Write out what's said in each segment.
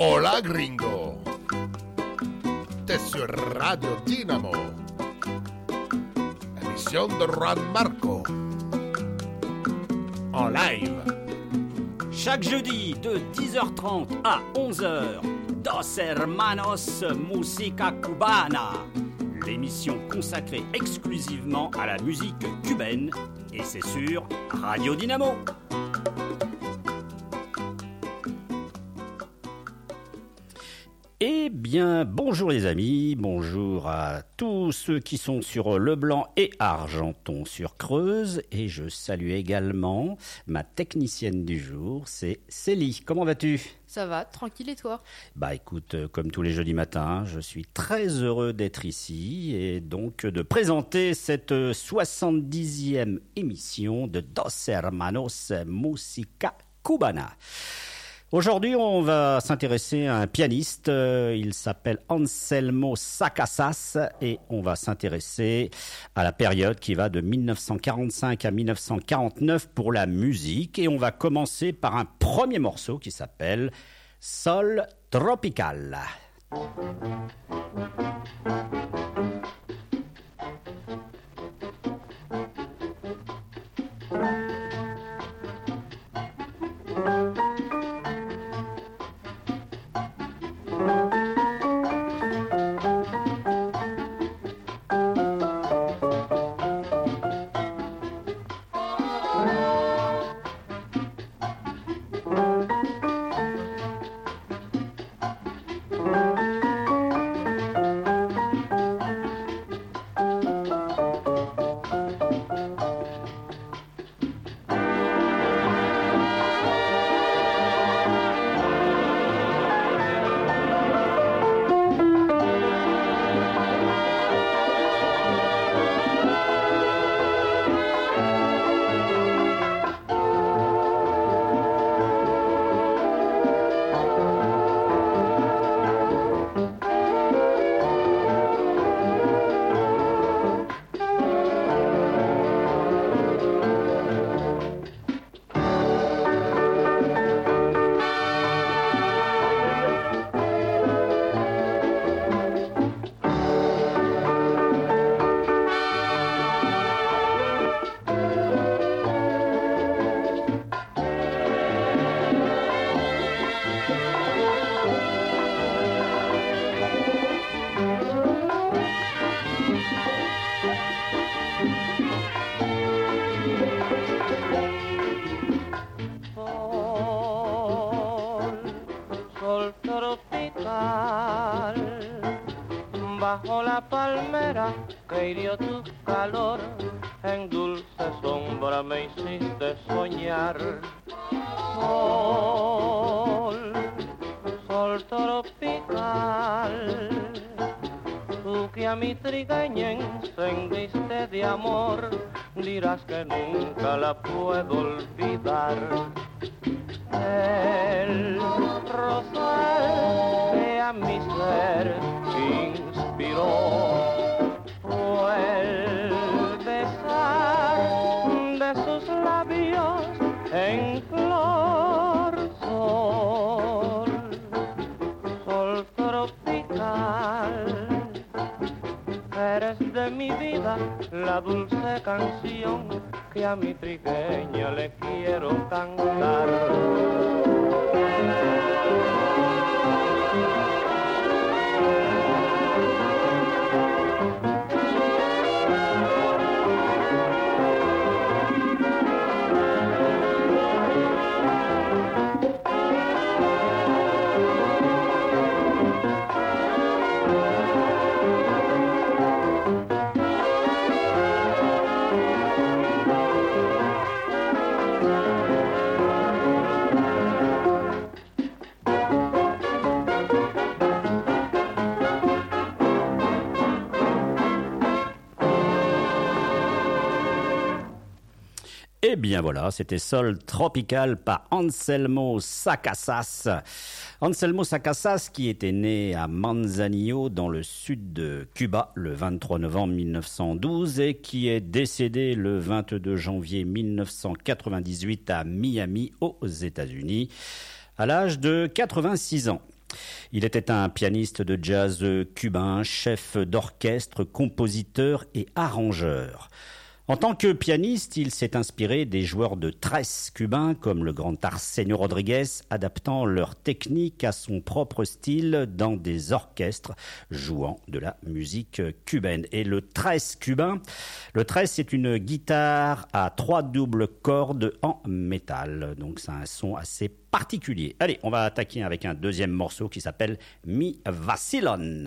Hola gringo, t'es sur Radio Dynamo, émission de Juan Marco, en live. Chaque jeudi de 10h30 à 11h, Dos Hermanos Música Cubana, l'émission consacrée exclusivement à la musique cubaine, et c'est sur Radio Dynamo. Eh bien, bonjour les amis, bonjour à tous ceux qui sont sur Leblanc et Argenton sur Creuse, et je salue également ma technicienne du jour, c'est Célie. Comment vas-tu ? Ça va, tranquille, et toi ? Bah écoute, comme tous les jeudis matins, je suis très heureux d'être ici et donc de présenter cette 70e émission de Dos Hermanos Música Cubana. Aujourd'hui, on va s'intéresser à un pianiste, il s'appelle Anselmo Sacasas et on va s'intéresser à la période qui va de 1945 à 1949 pour la musique et on va commencer par un premier morceau qui s'appelle Sol Tropical. Bajo la palmera que hirió tu calor, en dulce sombra me hiciste soñar. Sol, sol tropical, tú que a mi trigueña encendiste de amor, dirás que nunca la puedo olvidar. El rosal que a mi ser inspiró fue el besar de sus labios en flor. Sol, sol tropical, eres de mi vida la dulce canción que a mi trigueña le quiero cantar. Eh bien voilà, c'était Sol Tropical par Anselmo Sacasas. Anselmo Sacasas qui était né à Manzanillo dans le sud de Cuba le 23 novembre 1912 et qui est décédé le 22 janvier 1998 à Miami aux États-Unis à l'âge de 86 ans. Il était un pianiste de jazz cubain, chef d'orchestre, compositeur et arrangeur. En tant que pianiste, il s'est inspiré des joueurs de tresse cubains comme le grand Arsenio Rodriguez, adaptant leur technique à son propre style dans des orchestres jouant de la musique cubaine. Et le tresse cubain, le tresse c'est une guitare à 3 doubles cordes en métal. Donc c'est un son assez particulier. Allez, on va attaquer avec un deuxième morceau qui s'appelle Mi Vacilon.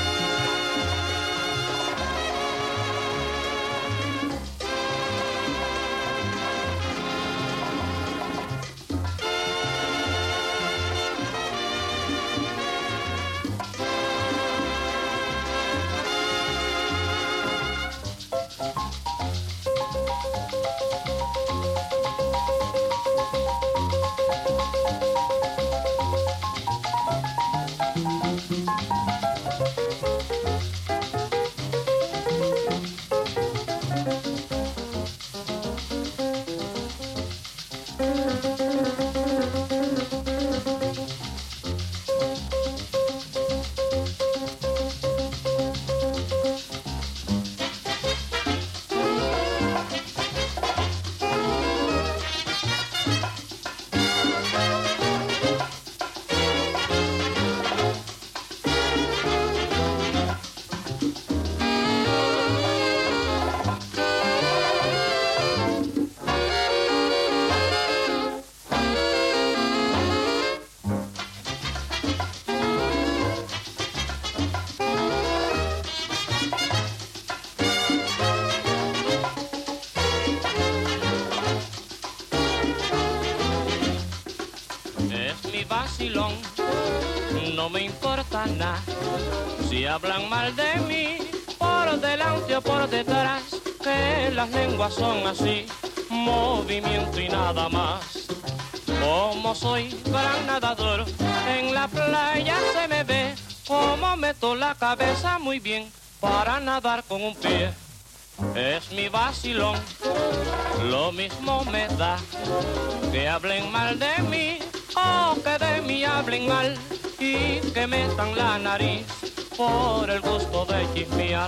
Vacilón, no me importa nada si hablan mal de mí por delante o por detrás, que las lenguas son así, movimiento y nada más. Como soy gran nadador, en la playa se me ve como meto la cabeza muy bien para nadar con un pie. Es mi vacilón, lo mismo me da que hablen mal de mí o que de mí hablen mal y que metan la nariz por el gusto de chismear.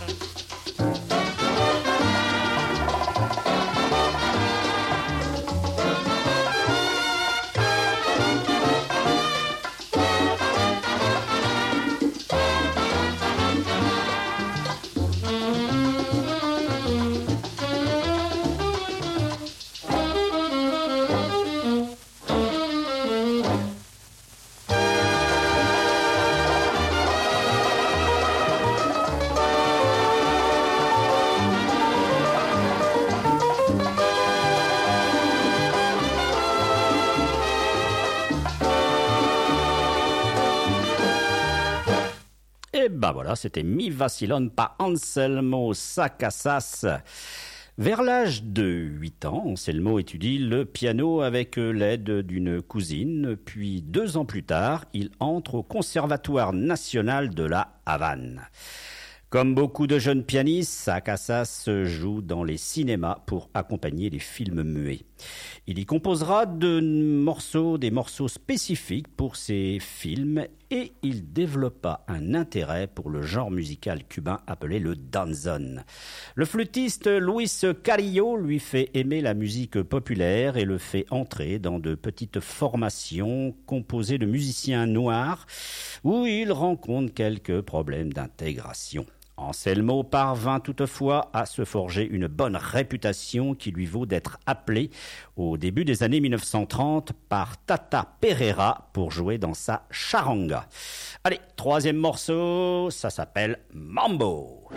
Et bah voilà, c'était Mi Vacilon par Anselmo Sacasas. Vers l'âge de 8 ans, Anselmo étudie le piano avec l'aide d'une cousine, puis 2 ans plus tard, il entre au Conservatoire national de la Havane. Comme beaucoup de jeunes pianistes, Sacasas joue dans les cinémas pour accompagner les films muets. Il y composera des morceaux spécifiques pour ces films et il développa un intérêt pour le genre musical cubain appelé le danzón. Le flûtiste Luis Carrillo lui fait aimer la musique populaire et le fait entrer dans de petites formations composées de musiciens noirs où il rencontre quelques problèmes d'intégration. Anselmo parvint toutefois à se forger une bonne réputation qui lui vaut d'être appelé au début des années 1930 par Tata Pereira pour jouer dans sa charanga. Allez, 3e morceau, ça s'appelle Mambo.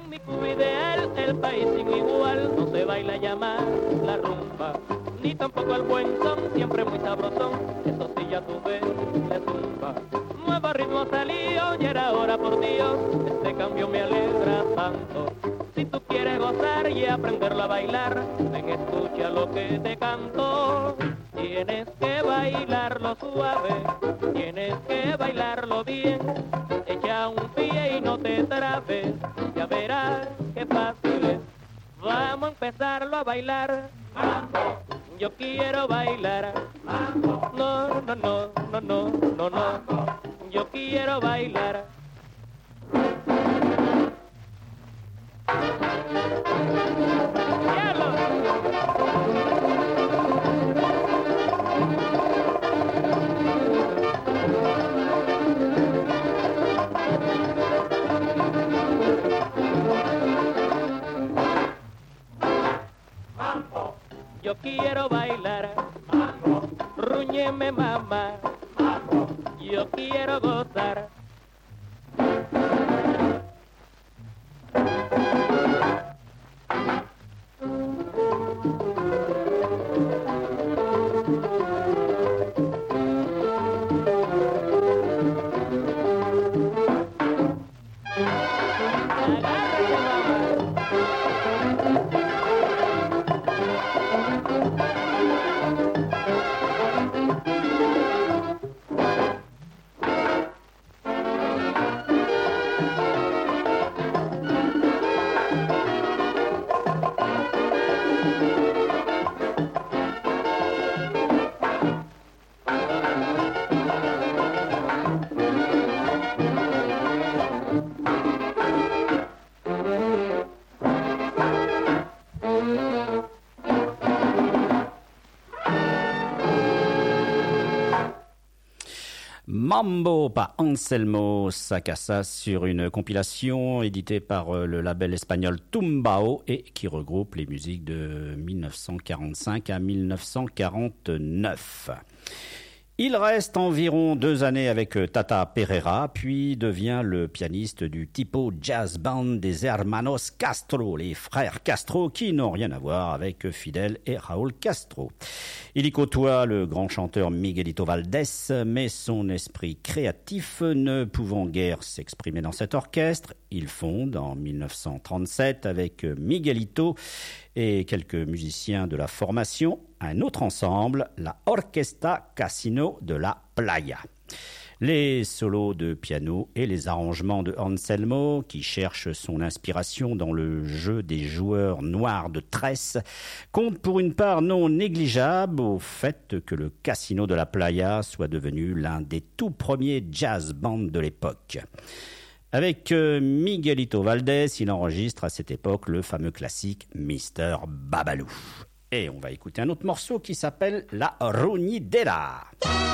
En mi Cuba ideal, el país sin igual, no se baila llamar la rumba, ni tampoco el buen son, siempre muy sabrosón, eso sí ya tú ves, le zumba. Nuevo ritmo salió y era hora por Dios, este cambio me alegra tanto. Si tú quieres gozar y aprenderlo a bailar, ven escucha lo que te canto. Tienes que bailarlo suave, tienes que bailarlo bien, echa un pie y no te trabes, ya verás qué fácil es. Vamos a empezarlo a bailar, mambo. Yo quiero bailar, mambo. No, no, no, no, no, no, no, yo quiero bailar. Yo quiero bailar, mambo. Rúñeme mamá, mambo. Yo quiero gozar. Mambo par Anselmo Sacasa sur une compilation éditée par le label espagnol Tumbao et qui regroupe les musiques de 1945 à 1949. Il reste environ 2 années avec Tata Perera, puis devient le pianiste du Tipo Jazz Band des Hermanos Castro, les frères Castro qui n'ont rien à voir avec Fidel et Raúl Castro. Il y côtoie le grand chanteur Miguelito Valdés, mais son esprit créatif ne pouvant guère s'exprimer dans cet orchestre, il fonde en 1937 avec Miguelito et quelques musiciens de la formation un autre ensemble, la Orquesta Casino de la Playa. Les solos de piano et les arrangements de Anselmo, qui cherche son inspiration dans le jeu des joueurs noirs de tresse, comptent pour une part non négligeable au fait que le Casino de la Playa soit devenu l'un des tout premiers jazz bands de l'époque. Avec Miguelito Valdés, il enregistre à cette époque le fameux classique Mr. Babalou. Et on va écouter un autre morceau qui s'appelle La Ruñidera.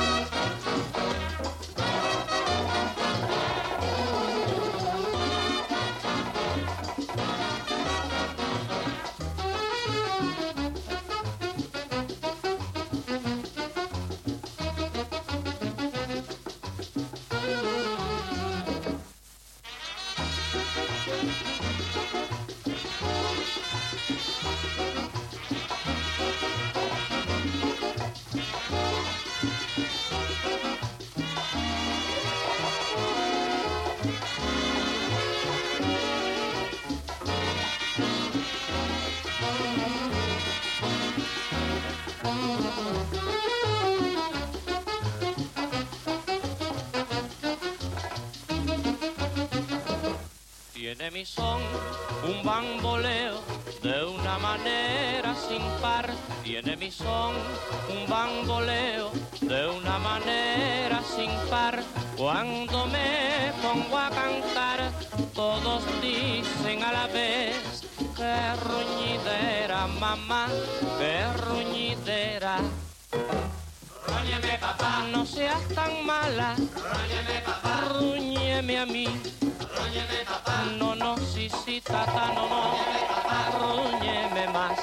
Tiene mi son un bamboleo de una manera sin par. Tiene mi son un bamboleo de una manera sin par. Cuando me pongo a cantar, todos dicen a la vez: qué ruñidera, mamá, qué ruñidera. Rúñeme, papá, no seas tan mala. Rúñeme, papá, rúñeme a mí. Rúñeme, papá, no, no, sí, sí, tata, no, no. Rúñeme, papá, rúñeme más.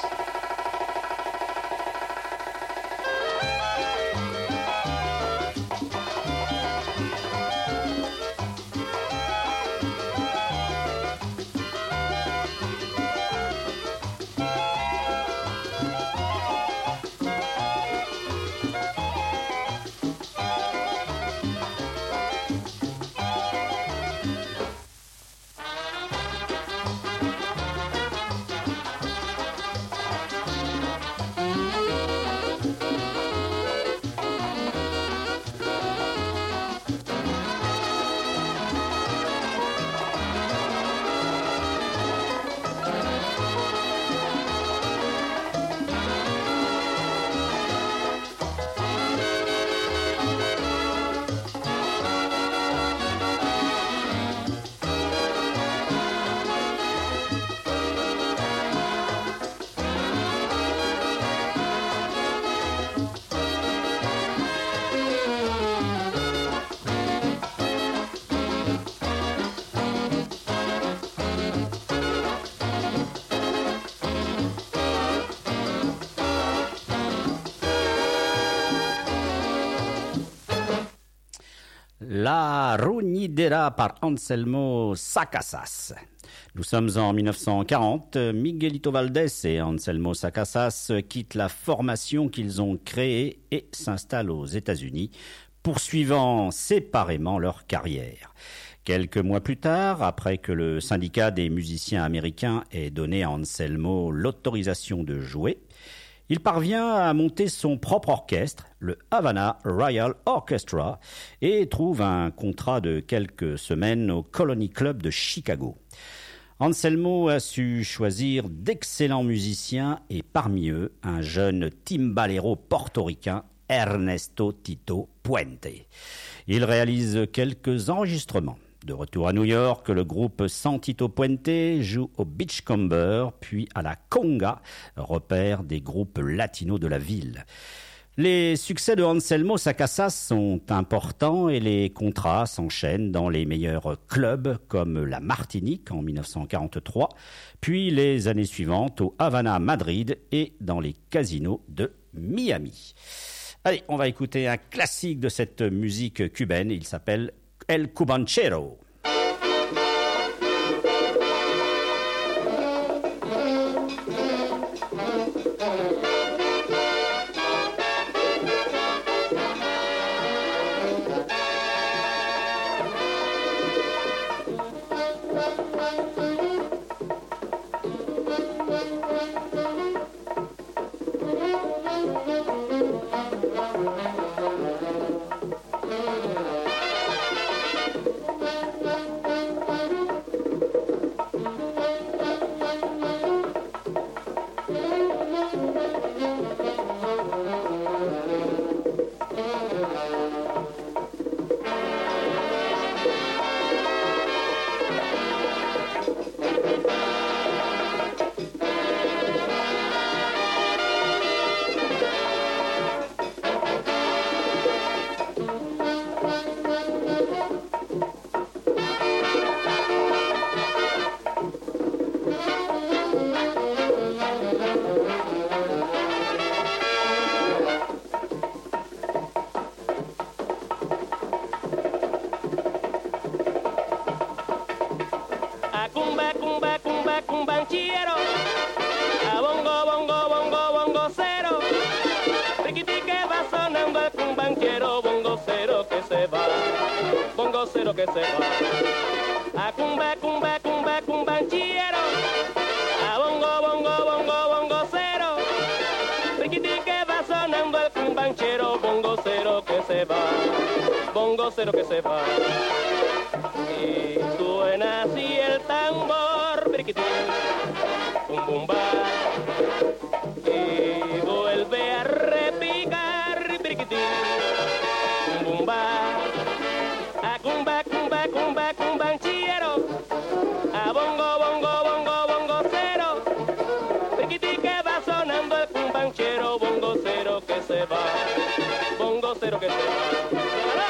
La Runidera par Anselmo Sacasas. Nous sommes en 1940. Miguelito Valdés et Anselmo Sacasas quittent la formation qu'ils ont créée et s'installent aux États-Unis, poursuivant séparément leur carrière. Quelques mois plus tard, après que le syndicat des musiciens américains ait donné à Anselmo l'autorisation de jouer, il parvient à monter son propre orchestre, le Havana Royal Orchestra, et trouve un contrat de quelques semaines au Colony Club de Chicago. Anselmo a su choisir d'excellents musiciens et parmi eux, un jeune timbalero portoricain, Ernesto Tito Puente. Il réalise quelques enregistrements. De retour à New York, le groupe sans Tito Puente joue au Beachcomber, puis à la Conga, repère des groupes latinos de la ville. Les succès de Anselmo Sacasas sont importants et les contrats s'enchaînent dans les meilleurs clubs comme la Martinique en 1943, puis les années suivantes au Havana Madrid et dans les casinos de Miami. Allez, on va écouter un classique de cette musique cubaine, il s'appelle El Cubanchero. Cumbanchero, a bongo, bongo, bongo, bongo cero, riquiti que va sonando el cumbanchero, bongo cero que se va, bongo cero que se va, a cumbanchero, a bongo, bongo, bongo, bongo cero, riquiti que va sonando el cumbanchero, bongo cero que se va, bongo cero que se va, y suena así el tambor, briquitín, bum bum ba, y vuelve a repicar, briquitín, bum bum ba, a cumbanchero, a bongo, bongo, bongo, bongo cero, briquitín que va sonando el cumbanchero, bongo cero que se va, bongo cero que se va.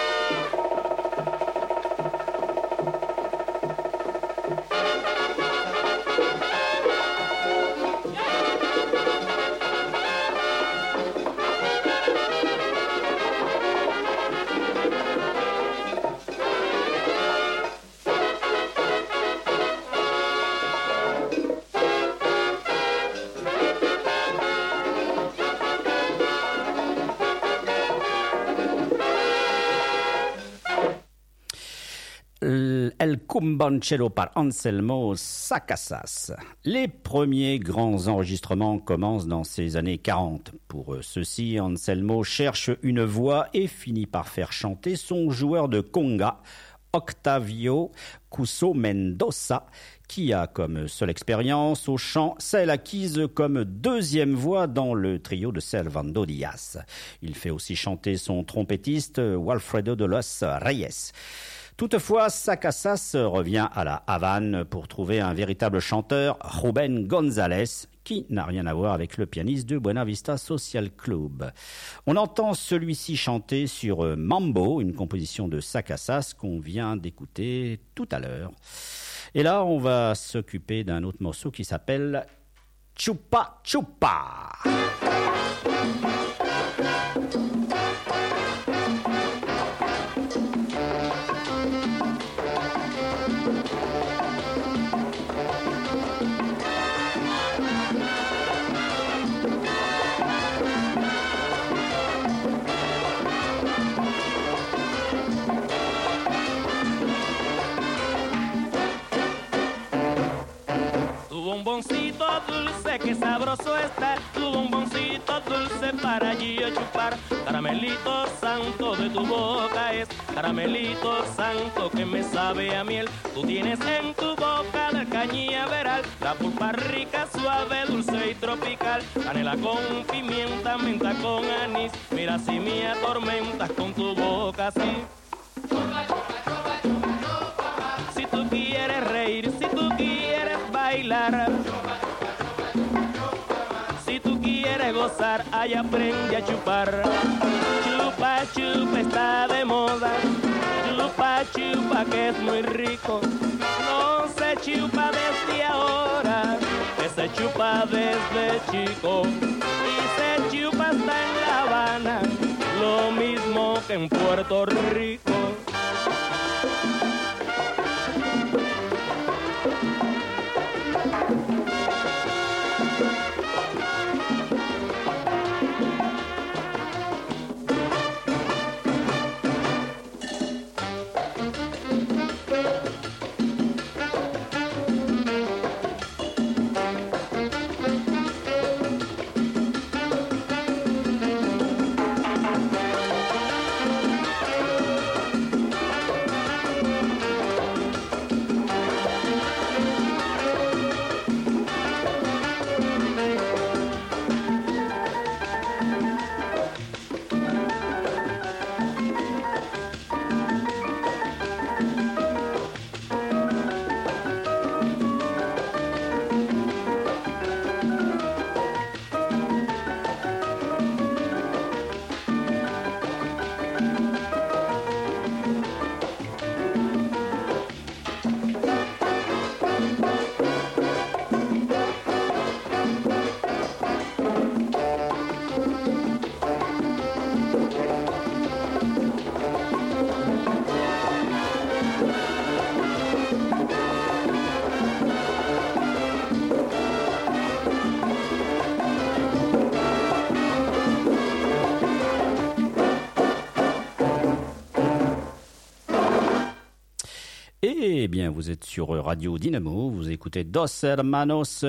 El Cubanchero par Anselmo Sacasas. Les premiers grands enregistrements commencent dans ces années 40. Pour ceux-ci, Anselmo cherche une voix et finit par faire chanter son joueur de conga, Octavio Cuso Mendoza, qui a comme seule expérience au chant celle acquise comme deuxième voix dans le trio de Servando Díaz. Il fait aussi chanter son trompettiste Walfredo de los Reyes. Toutefois, Sacasas revient à la Havane pour trouver un véritable chanteur, Rubén González, qui n'a rien à voir avec le pianiste de Buena Vista Social Club. On entend celui-ci chanter sur Mambo, une composition de Sacasas qu'on vient d'écouter tout à l'heure. Et là, on va s'occuper d'un autre morceau qui s'appelle Chupa Chupa. bomboncito dulce, que sabroso está tu bomboncito dulce para allí yo chupar. Caramelito santo de tu boca es caramelito santo que me sabe a miel. Tú tienes en tu boca del cañaveral la pulpa rica, suave, dulce y tropical. Canela con pimienta, menta con anís. Mira si me atormentas con tu boca así. Si tú quieres reír, si tú quieres bailar, si tú quieres gozar, ahí aprende a chupar. Chupa, chupa está de moda. Chupa, chupa que es muy rico. No se chupa desde ahora, que se chupa desde chico. Y se chupa hasta en La Habana, lo mismo que en Puerto Rico. Eh bien, vous êtes sur Radio Dynamo, vous écoutez Dos Hermanos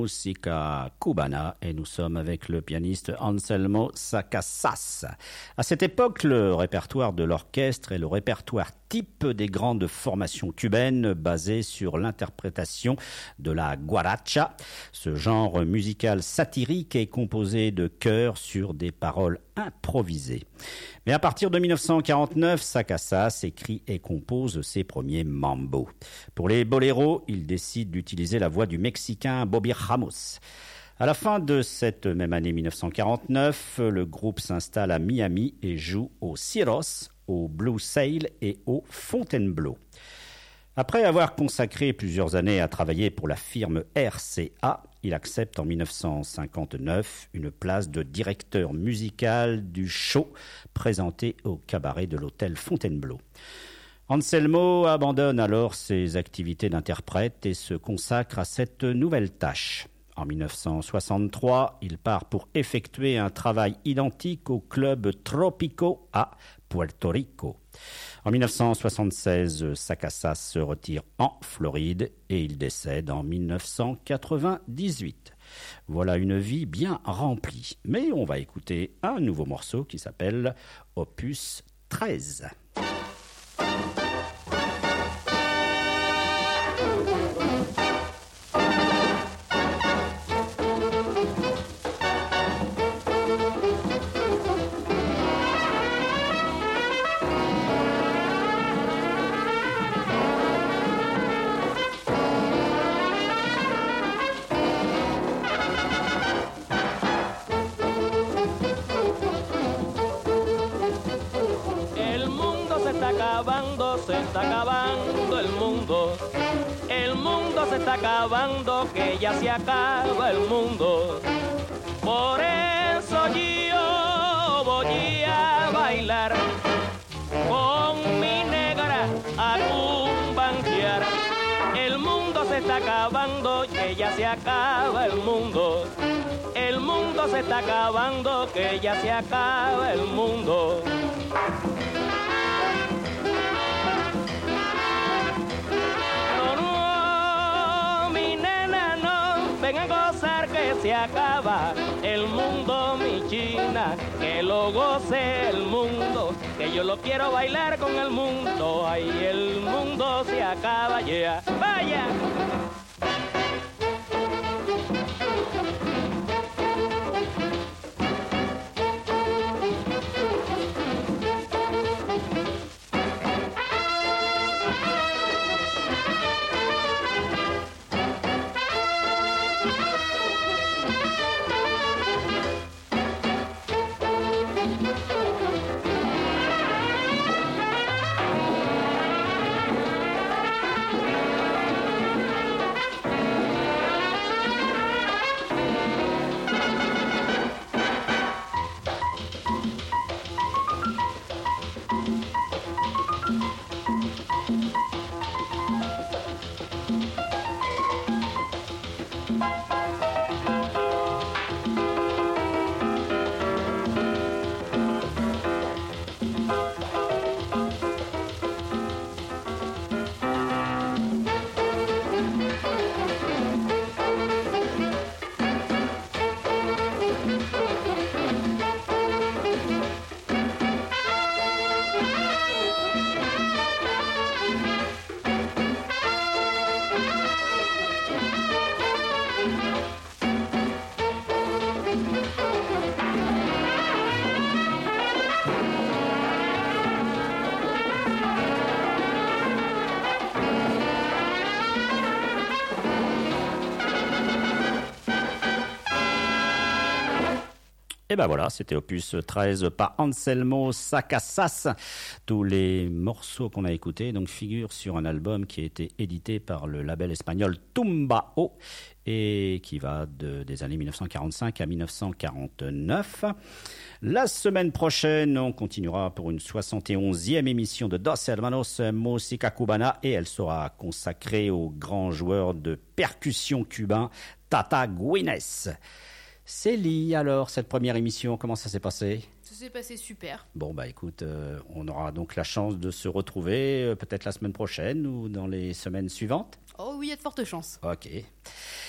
Música Cubana et nous sommes avec le pianiste Anselmo Sacasas. À cette époque, le répertoire de l'orchestre est le répertoire type des grandes formations cubaines basées sur l'interprétation de la guaracha. Ce genre musical satirique est composé de chœurs sur des paroles improvisées. Mais à partir de 1949, Sacasas écrit et compose ses premiers mambo. Pour les boléros, il décide d'utiliser la voix du Mexicain Bobby Ramos. À la fin de cette même année 1949, le groupe s'installe à Miami et joue au Ciros, au Blue Sail et au Fontainebleau. Après avoir consacré plusieurs années à travailler pour la firme RCA, il accepte en 1959 une place de directeur musical du show présenté au cabaret de l'hôtel Fontainebleau. Anselmo abandonne alors ses activités d'interprète et se consacre à cette nouvelle tâche. En 1963, il part pour effectuer un travail identique au club Tropico à Puerto Rico. En 1976, Sacasas se retire en Floride et il décède en 1998. Voilà une vie bien remplie. Mais on va écouter un nouveau morceau qui s'appelle Opus 13. Se está acabando el mundo se está acabando, que ya se acaba el mundo. Por eso yo voy a bailar con mi negra a cumbanquear. El mundo se está acabando, que ya se acaba el mundo. El mundo se está acabando, que ya se acaba el mundo. se acaba el mundo, mi china, que lo goce el mundo, que yo lo quiero bailar con el mundo, ay, el mundo se acaba, yeah, vaya. Et ben voilà, c'était opus 13 par Anselmo Sacassas. Tous les morceaux qu'on a écoutés donc figurent sur un album qui a été édité par le label espagnol Tumbao et qui va des années 1945 à 1949. La semaine prochaine, on continuera pour une 71e émission de Dos Hermanos Música Cubana et elle sera consacrée au grand joueur de percussion cubain Tata Guines. Célie, alors, cette première émission, comment ça s'est passé ? Ça s'est passé super. Bon, bah écoute, on aura donc la chance de se retrouver peut-être la semaine prochaine ou dans les semaines suivantes. Oh oui, il y a de fortes chances. Ok.